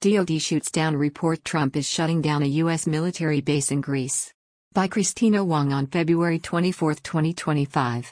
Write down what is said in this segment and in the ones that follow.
DoD shoots down report Trump is shutting down a U.S. military base in Greece. By Christina Wong on February 24, 2025.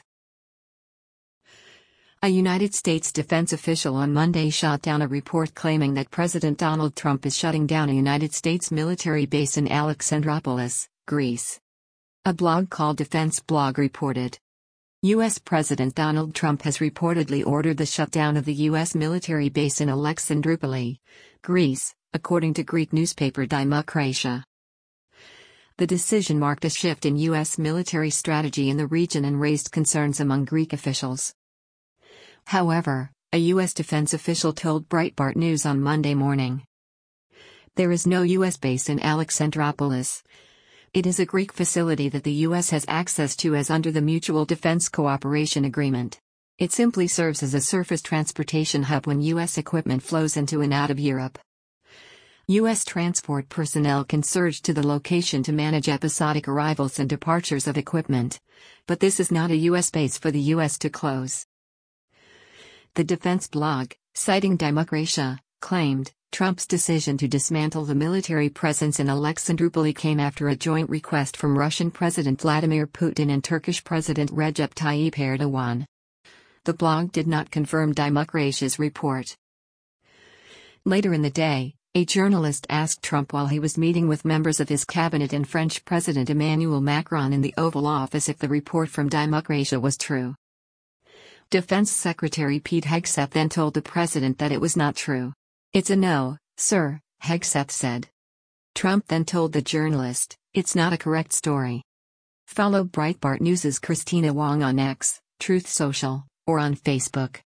A United States defense official on Monday shot down a report claiming that President Donald Trump is shutting down a United States military base in Alexandroupolis, Greece. A blog called Defense Blog reported. U.S. President Donald Trump has reportedly ordered the shutdown of the U.S. military base in Alexandroupolis, Greece, according to Greek newspaper Demokratia. The decision marked a shift in U.S. military strategy in the region and raised concerns among Greek officials. However, a U.S. defense official told Breitbart News on Monday morning. There is no U.S. base in Alexandroupolis. It is a Greek facility that the U.S. has access to as under the Mutual Defense Cooperation Agreement. It simply serves as a surface transportation hub when U.S. equipment flows into and out of Europe. U.S. transport personnel can surge to the location to manage episodic arrivals and departures of equipment. But this is not a U.S. base for the U.S. to close. The defense blog, citing Demokratia, claimed, Trump's decision to dismantle the military presence in Alexandroupolis came after a joint request from Russian President Vladimir Putin and Turkish President Recep Tayyip Erdogan. The blog did not confirm Demokratia's report. Later in the day, a journalist asked Trump while he was meeting with members of his cabinet and French President Emmanuel Macron in the Oval Office if the report from Demokratia was true. Defense Secretary Pete Hegseth then told the president that it was not true. It's a no, sir, Hegseth said. Trump then told the journalist, it's not a correct story. Follow Breitbart News' Christina Wong on X, Truth Social, or on Facebook.